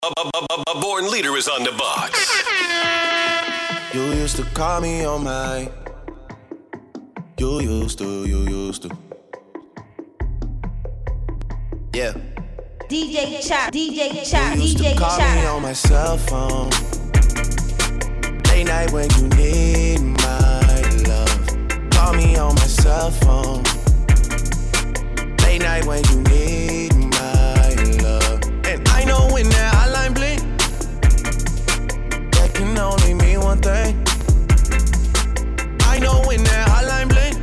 A born leader is on the box. You used to call me on my. You used to. Yeah. DJ Chop. You used to call me on my cell phone. Late night when you need my love. Call me on my cell phone. Late night when you need my love. And I know when that hotline blink, that can only mean one thing. I know when that hotline blink,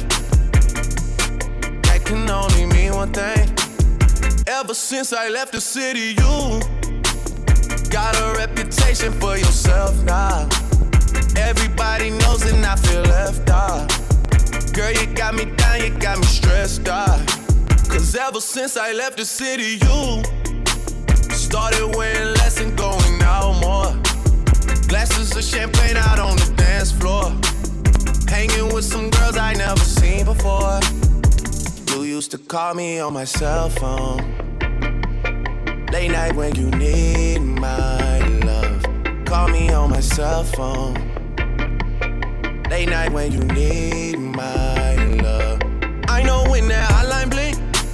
that can only mean one thing. Ever since I left the city, you got a reputation for yourself now. Everybody knows and I feel left out. Girl, you got me down, you got me stressed out. Cause ever since I left the city, you started wearing less and going out more. Glasses of champagne out on the dance floor. Hanging with some girls I never seen before. You used to call me on my cell phone. Late night when you need my love. Call me on my cell phone. Late night when you need my love. I know when that hotline blink,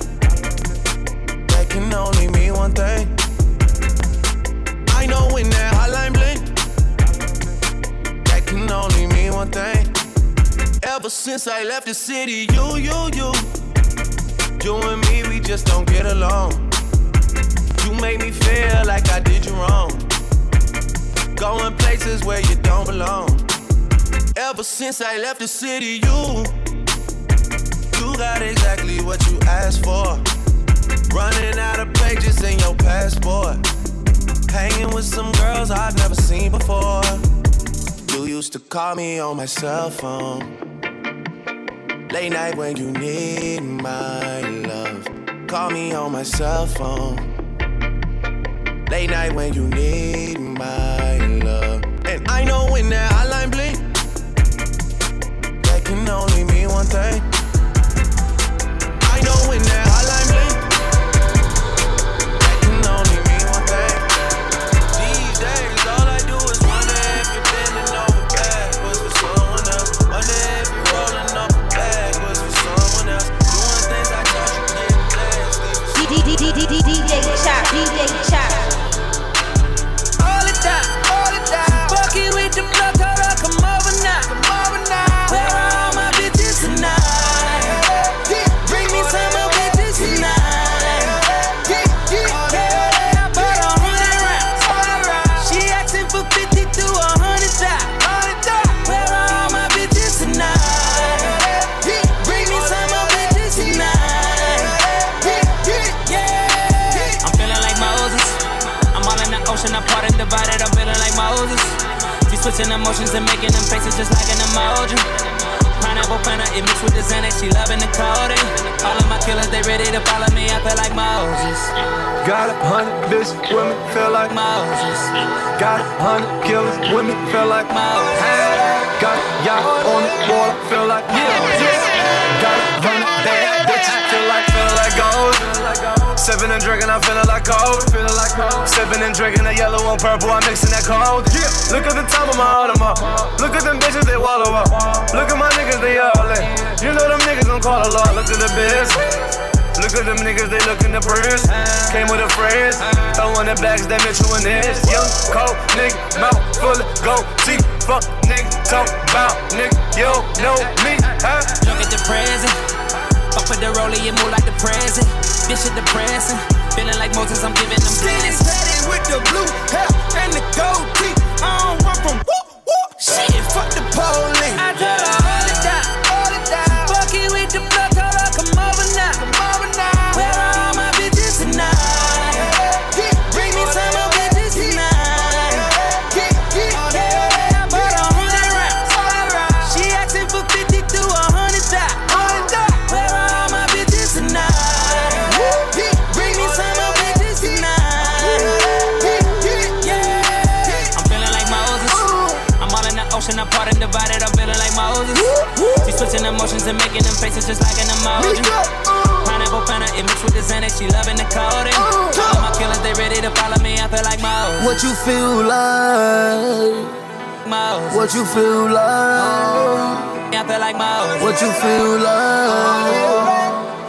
that can only mean one thing. I know when that hotline blink, that can only mean one thing. Ever since I left the city, you and me, we just don't get along. You make me feel like I did you wrong. Going places where you don't belong. Ever since I left the city, you got exactly what you asked for. Running out of pages in your passport. Hanging with some girls I've never seen before. You used to call me on my cell phone. Late night when you need my love. Call me on my cell phone. Late night when you need my love. And I know when that hotline blink, that can only mean one thing. I know when that hotline blink, that can only mean one thing. These days, all I do is wonder if you're bending over backwards for someone else. Wonder if you're rolling up backwards for someone else. Doing things I thought you didn't last. DJ Chop. All the time. Fucking with them blood, told her come over now. Where are all my bitches tonight? Bring me some more bitches tonight. Yeah, I bought 100 rounds. She asking for 50 to 100,000. Where are all my bitches tonight? Bring me some more bitches tonight. Yeah. I'm feeling like Moses. I'm all in the ocean, apart and divided. I'm feeling like Moses. She switching emotions and making them faces just like an emoji. Pineapple Fanta, it mixed with the Xanax, she loving the codeine. All of my killers, they ready to follow me, I feel like Moses. Got 100 bitches with me, feel like Moses. Got 100 killers with me, feel like Moses. Got a yacht on the water, feel like Got 100 bad bitches, feel like gold. Sipping and drinking, I'm feeling like cold. Sipping and drinking, the yellow and purple, I'm mixing that cold. Look at the top of my Audemars. Look at them bitches, they wallow up. Look at my niggas, they all in. You know them niggas gon' call a lot. Look at the biz. Look at them niggas, they lookin' the prince. Came with a friends, throwing the bags, that Mitchell and this. Young, cold, nigga, mouth full of gold teeth. Fuck, nigga, talk about, nigga, you don't know me, huh? Look at the present. Fuck with the rollie, it move like the present. This shit depressing. Feeling like Moses, I'm giving them blessings. Steady with the blue hair and the gold teeth. I don't run from whoop. Shit, fuck the police. I told her all the time. Fucking with the blood, told her come over now. Where are all my bitches tonight? Bring me some more bitches tonight. Yeah, I bought 100 rounds. She asking for 50 to 100,000. Where are all my bitches tonight? Bring me some more bitches tonight. Yeah, I'm feeling like Moses. I'm all in the ocean, apart and divided. I'm feeling like Moses. She switching emotions and making them faces just like an emoji. Pineapple Fanta, it mixed with the Xanax, she loving the codeine. All of my killers, they ready to follow me, I feel like Moses. What you feel like? Moses. What you feel like? I feel like Moses. What you feel like?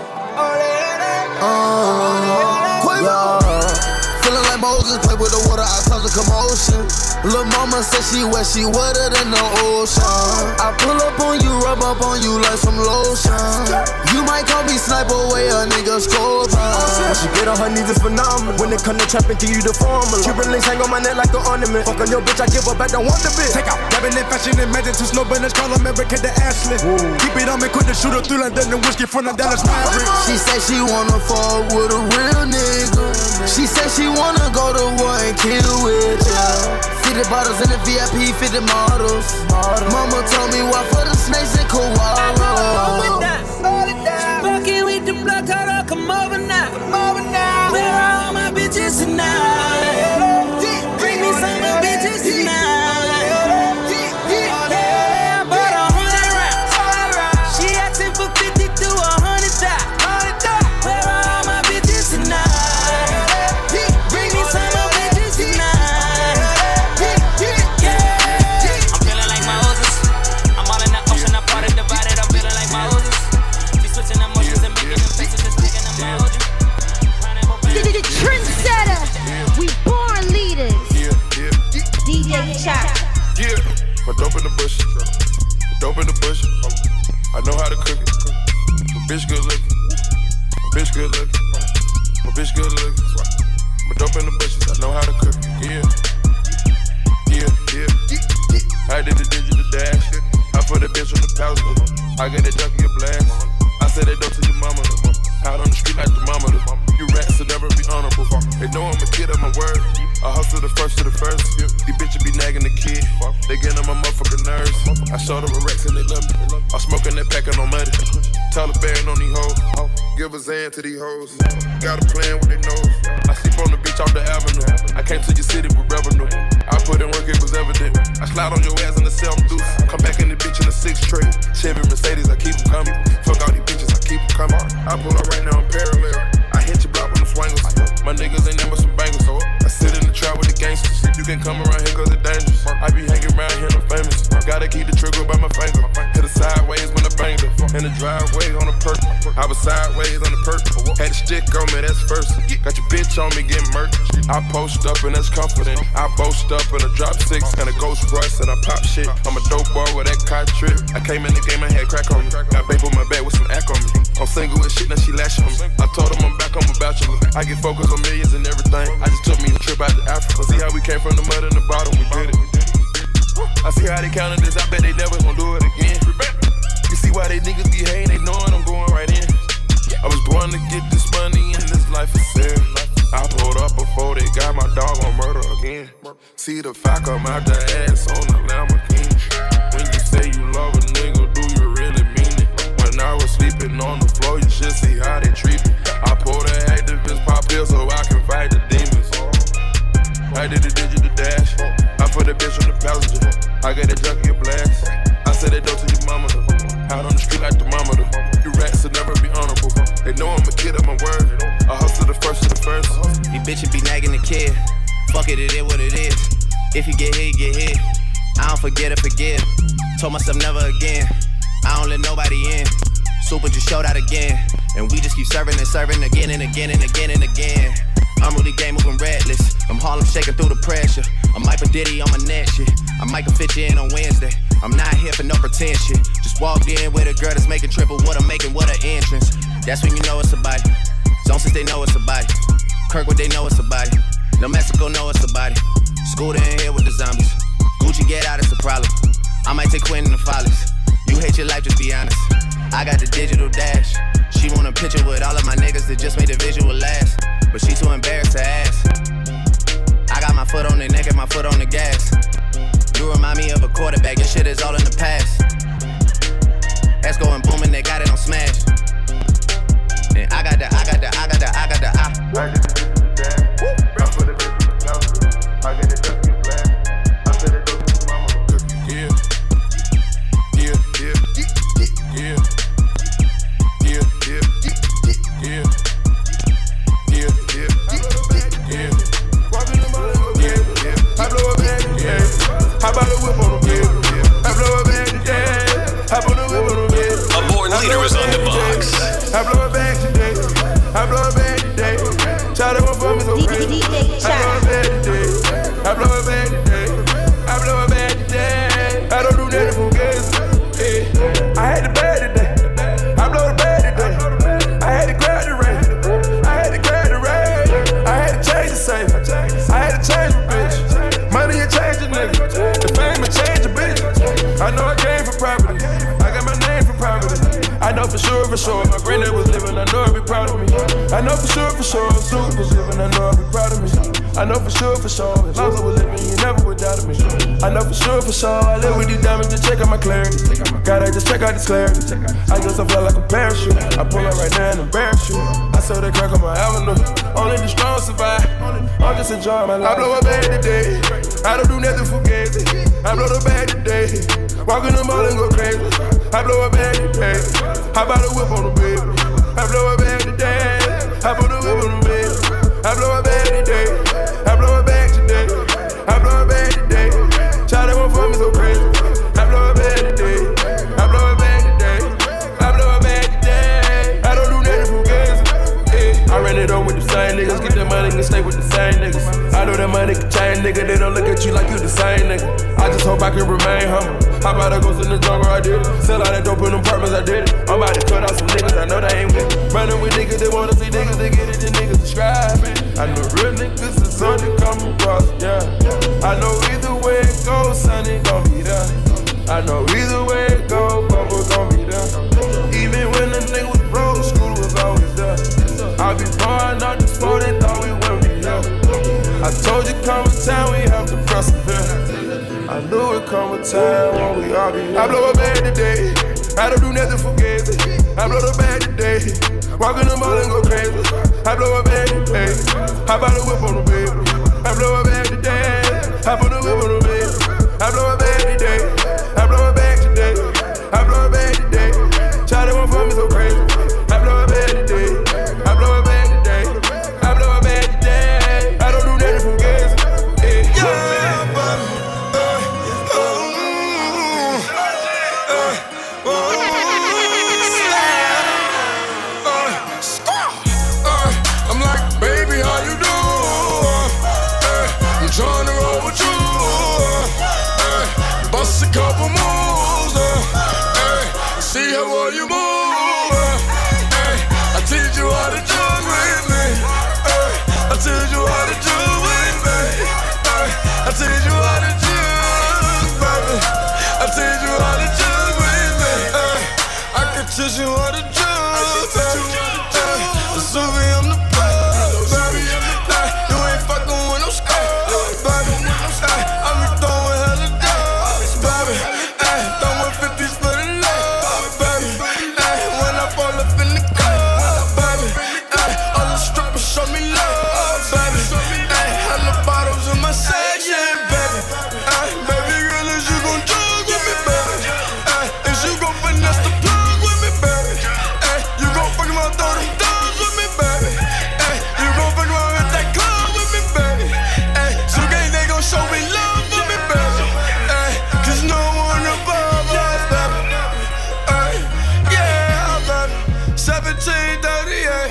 Feeling like Moses, play with the water, I cause a commotion. Lil' mama said she wet, she wetter than the ocean. I pull up on you, rub up on you like some lotion. You might call me sniper, way a nigga score. When she get on her knees, it's phenomenal. When it come to trapping, give you the formula. Cuban links hang on my neck like an ornament. Fuck on your bitch, I give up, I don't want the bitch. Take out, dabbing in fashion and magic to snow business, call America the Ashley. Keep it on me, quit the shooter through London and whiskey from the Dallas Mavericks. She said she wanna fall with a real nigga. She said she wanna go to war and kill with ya. 50 bottles in the VIP, 50 models. Mama told me walk for the snakes and koalas. Fucking with the blood, told her come over now. Where are all my bitches tonight? Bring me some more bitches tonight. Yeah, I bought 100 rounds. She asking for 50 to 100,000. Where are all my bitches tonight? Bring me some more bitches tonight. Yeah, I'm feeling like Moses. I'm all in the ocean, I parted, divided. I'm feeling like Moses. She switching emotions and making them faces, just taking them emoji. The trendsetter, we born leaders. DJ Chop. Yeah, my dope in the bush. Dope in the bush. I know how to cook it. My bitch good looking. My bitch good looking. My bitch good looking. My dope in the bushes. I know how to cook it. Yeah. I did the digital dash. I put a bitch on the passenger. I got that junkie a blast. I said that dope to your mama. Out on the street like the mama. You rats will never be honorable. They know I'm a kid of my word. I hustle the first to the first. These bitches be nagging the kid. They get on my motherfucking nerves. I showed them a Rex and they love me. I'm smoking that packin' on money. Taliban on these hoes. Give a Zan to these hoes. Got a plan with their nose. I sleep on the beach off the avenue. I came to your city with revenue. I put in work, it was evident. I slide on your ass in the self-deuce. Come back in the bitch in the 6 tray. Chevy Mercedes, I keep them coming. Fuck all these bitches, I keep them coming. I pull up right now in parallel. I hit your block with them swangles. My niggas ain't never some bangles. I sit in the trap with the gangsters. You can come around here cause it's dangerous. I be hanging around here, I'm famous. Gotta keep the trigger by my finger. Hit it sideways when I banged her. In the driveway on the perk. I was sideways on the perk. Had a stick on me, that's first. Got your bitch on me getting murked. I post up and that's confident. I boast up and I drop 6 and a Ghost Rush and I pop shit. I'm a dope boy with that car trip. I came in the game, I had crack on me. Got babe on my back with some act on me. I'm single with shit, now she lashing on me. I told him I'm back, I'm a bachelor. I get focused on millions and everything. I just took me a trip out to Africa. See how we came from the mud and the bottom, we did it. I see how they counted this, I bet they never gon' do it again. You see why they niggas be hating, they knowin' I'm going right in. I was born to get this money and this life is serious. I pulled up before they got my dog on murder again. See the fire come out the ass on the Lamborghini. When you say you love a nigga, do you really mean it? When I was sleeping on the floor, you should see how they treat me. I pulled an activist pop pill so I can fight the demons. I did the digital dash. I put a bitch on the passenger. I got that junkie a blast. I said that dope to your mama. Out on the street like the mama. You rats will never be honorable. They know I'm a kid of my word. I hustle the first to the first. These bitches be nagging the kid. Fuck it, it is what it is. If you get hit, you get hit. I don't forget or forgive. Told myself never again. I don't let nobody in. Super just showed out again. And we just keep serving and serving again and again and again and again. I'm really game moving reckless. I'm Harlem shaking through the pressure. I'm Michael Diddy on my neck shit. I might fit you in on Wednesday. I'm not here for no pretend shit. Just walked in with a girl that's making triple what I'm making, what an entrance. That's when you know it's a body. Zone since they know it's a body. Kirkwood they know it's a body. No Mexico know it's a body. Scooter in here with the zombies. Gucci get out, it's a problem. I might take Quentin the Follies. You hate your life, just be honest. I got the digital dash. She want a picture with all of my niggas that just made the visual last. But she too embarrassed to ask. I got my foot on the neck and my foot on the gas. You remind me of a quarterback, your shit is all in the past. That's going booming, they got it on smash. And I got the. I did the digital dash. I put a bitch on the passenger. I got that junkie a blast. I said that dope to your mama. Yeah. sure, if my granddad was living, I know he'd be proud of me. I know for sure, if Snoop was living, I know he'd be proud of me. I know for sure, if Lonzo was living, he never would doubt of me. I know for sure, I live with these diamonds to check out my clarity. Gotta just check out this clarity. I just fly like a parachute. I pull up right now and embarrass you. I saw that crack on my avenue. Only the strong survive. I'm just enjoying my life. I blow a bag today. I don't do nothing for gazy. I blow the bag today. Walk in the mall and go crazy. I blow a bag today. How about a whip on the baby? I blow a bag today. I put a whip on the baby. I blow a bag today. I blow a bag today. I blow a bag today. Try that one for me so crazy. I blow a bag today. I blow a bag today. I blow a bag today. I don't do nothing for gazy. I ran it on with the same niggas. Get that money and stay with the same niggas. I know that money can change, nigga. They don't look at you like you the same nigga. I just hope I can remain humble. How about I go in the jungle, I did it. Sell all that dope in them apartments, I did it. I'm about to cut out some niggas, I know they ain't with it. Running with niggas, they wanna see niggas, they get it, the niggas subscribe. I know real niggas is on to come across, yeah. I know either way it goes, son, it gon' be there. I know either way it goes, bubble gon' be there. Even when the nigga was broke, school was always there. I be pouring out the sport, they thought we wouldn't be here. I told you come a time, we have to persevere. I knew it come a time when we all be here. I blow a bag today. I don't do nothing for gazy. I blow the bag today. Walk in the mall and go crazy. I blow a bag today. How about a whip on the baby? I blow a bag today. I put a whip on the baby. I blow a bag today. I blow a bag today. I blow a bag today. Try that one for me so crazy. I blow a bag today. I blow a bag today. I blow a bag today. I don't do nothing for gazy. Yeah, but trying to roll with you, bust a couple moves, see how well you move, I teach you how to jug with me, I teach you how to jug with me, I teach you how to jug, baby, I teach you how to jug with me, I can teach you how to jug, baby, Suvi, I'm the plug, baby, you ain't fucking with no scar. I be throwing hella dogs, baby. Throwing 50s for the love, baby. When I fall up in the car, baby. All the strippers show me love, baby. Hella bottles in my section, baby. Baby girl, is you gon' jug with me, baby? Is you gon' finesse the plug with me, baby? You gon' fucking around throw them dogs with me, baby? You gon' fucking around hit that club with me, baby? Show me love for me, baby, cause no one above us, baby, yeah, baby, 1738,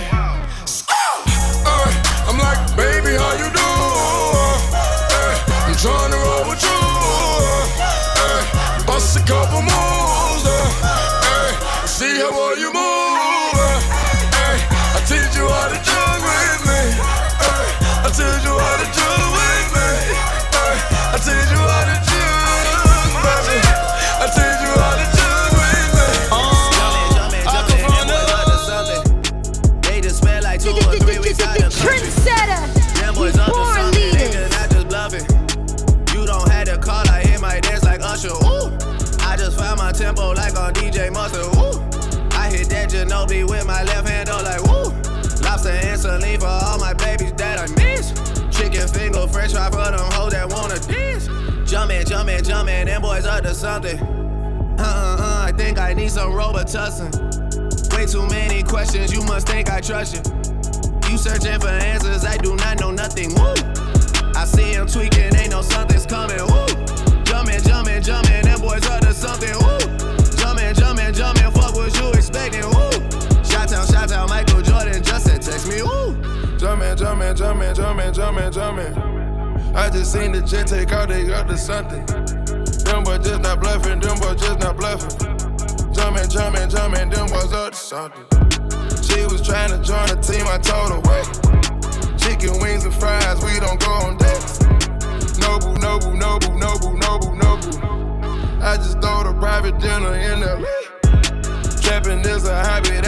I'm like, baby, how you do, I'm trying to roll with you, bust a couple moves, see how well you move, I teach you how to jug with me, I teach you how to jug with me, I teach you how to jug, baby. I teach you how to jug with me. I come from the they just spent like 2 or 3 weeks out of country. Trendsetter. Them boys up to something, nigga, not just bluffing. You don't have to call, I hit my dance like Usher. Ooh, I just found my tempo like on DJ Mustard. Ooh, I hit that Ginobili with my left hand, oh like woo. Lobster and saline for all my babies that I miss. Chicken finger, french fry for them hoes that wanna dance. Jumpin', them boys up to something. I think I need some Robitussin. Way too many questions, you must think I trust you. You searching for answers, I do not know nothing, woo. I see him tweaking, ain't no something's coming, woo. Jumpin', them boys up to something, woo. Jumpin', fuck what you expecting, woo. Shout out, Michael Jordan just said text me, woo. Jumpin'. I just seen the jet take out, they up to something. Them boys just not bluffing, Jumpin', them boys up to something. She was trying to join the team, I told her wait. Chicken wings and fries, we don't go on dates. Nobu. I just throw the private dinner in LA. Trapping is a hobby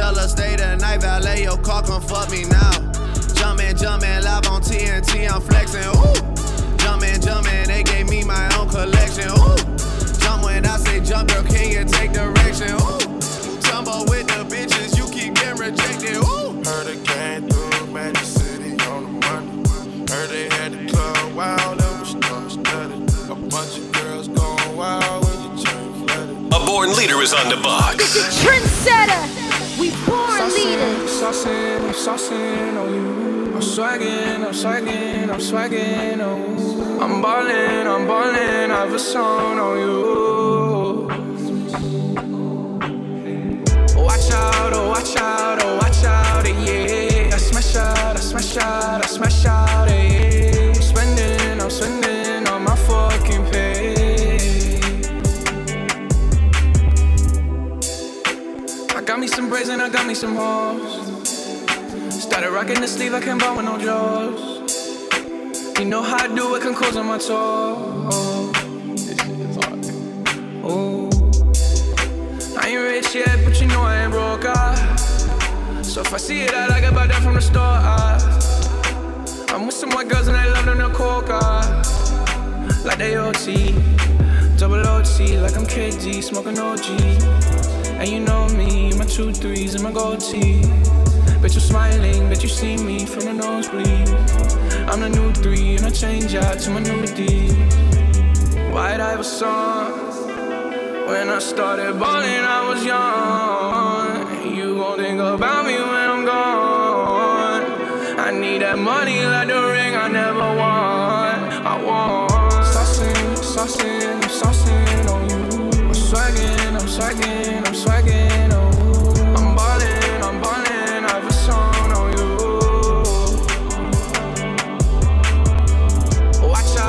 Tell her stay the night, valet your car, come fuck me now. Jumpin', live on TNT, I'm flexing, ooh. Jumpin', they gave me my own collection, ooh. Jump when I say jump, girl, can you take direction, ooh. Jumbo with the bitches, you keep getting rejected, ooh. Heard it came through Magic City on the Monday. Heard they had the club wild, that was star-studded. A bunch of girls going wild when you chain flooded. A born leader is on the box. This is Trendsetter. We born leaders. I'm saucing on you. I'm swaggin', oh. I'm ballin', I have a song on you. Watch out, yeah. I smash out, yeah. I'm spending on my fucking pay. I got me some braids and I got me some hoes. Started rocking the sleeve, I can't buy with no jaws. You know how I do it, can close on my toes. Oh, I ain't rich yet, but you know I ain't broke, so if I see it, I like it, buy that from the store, I'm with some white girls and they love them to coca. Like they OT, double OT, like I'm KD, smoking OG. And you know me, my 2 3s and my gold tee. Bet you smiling, bet you see me from the nosebleed. I'm the new 3 and I change out to my new D. White Iverson. When I started balling, I was young. You gon' think about me when I'm gone. I need that money like the ring I never won. I want saucing on you. I'm swaggin', oh. I'm ballin', I have a song on you. Watch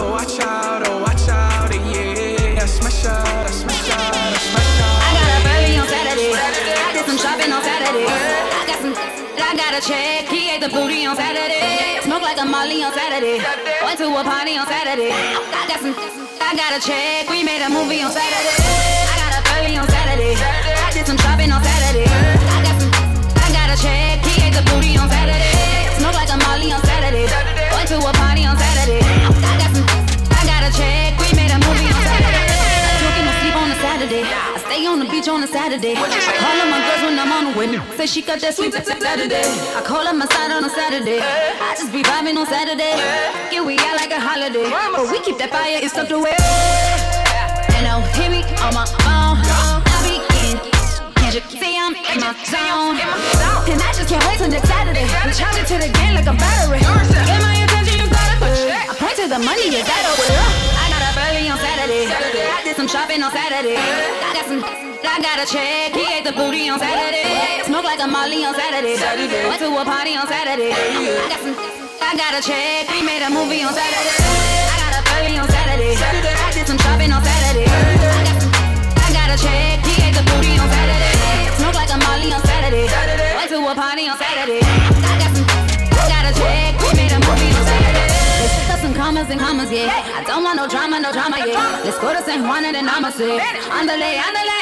out, yeah. I smash out. I got a birthday on Saturday. I did some shopping on Saturday. I got a check. He ate the booty on Saturday. Smoke like a Molly on Saturday. Went to a party on Saturday. I got a check. We made a movie on Saturday. I got a birthday on Saturday. I did some shopping on Saturday. I got a check. He ate the booty on Saturday. Smoke like a Molly on Saturday. Went to a party on Saturday. I got a check. We made a movie on Saturday. On a Saturday, I stay on the beach on a Saturday. I call up my girls when I'm on the way. Say she got that sweet Saturday. I call up my side on a Saturday. I just be vibing on Saturday. Yeah, we out like a holiday, but we keep that fire, it's tucked away. And now hear me on my phone. I be getting, can't you see I'm in my zone? And I just can't wait till next Saturday. We charge it to the game like a battery. Get my attention, you got it. I point to the money, you got it. Early on Saturday, I did some shopping on Saturday. I got a check. He ate the booty on Saturday. Smoke like a Molly on Saturday. Went to a party on Saturday. I got a check. We made a movie on Saturday. I got up early on Saturday. I did some shopping on Saturday. I got a check. He ate the booty on Saturday. Smoke like a Molly on Saturday. Went to a party on Saturday. I got a check. We made a movie on Saturday. Let's pick up some commas and commas, yeah. I don't want no drama, yeah. Let's go to San Juan and then I'ma say Andale.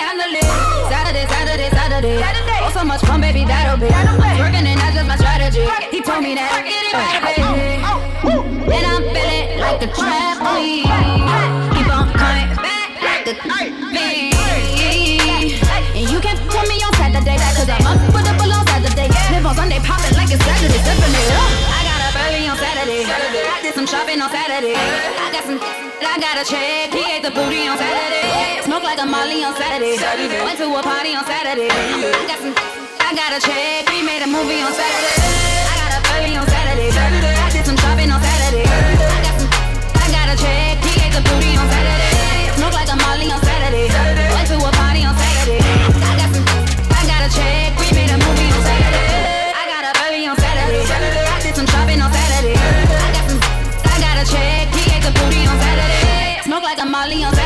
Saturday. Oh, so much fun, baby, that'll be working and that's just my strategy. He told me that get it right, baby. And I'm feeling like a trampoline. Keep on coming back like a thing. And you can put me on Saturday, cause I'm up with the bull on Saturday. Live on Sunday, popping like it's Saturday, stepping it up. I got up early on Saturday. I did some shopping on Saturday. I got a check. He ate the booty on Saturday. Smoke like a Molly on Saturday. Went to a party on Saturday. I got a check. We made a movie on Saturday. I got up early on Saturday. I did some shopping on Saturday. I got a check. He ate the booty on Saturday. Smoke like a Molly on Saturday. Went to a party on Saturday. I got a check. We made a movie on Saturday. I got up early on Saturday. I did some shopping on Saturday. I got a check. He ate the booty on Saturday. Smoke like a Molly on Saturday.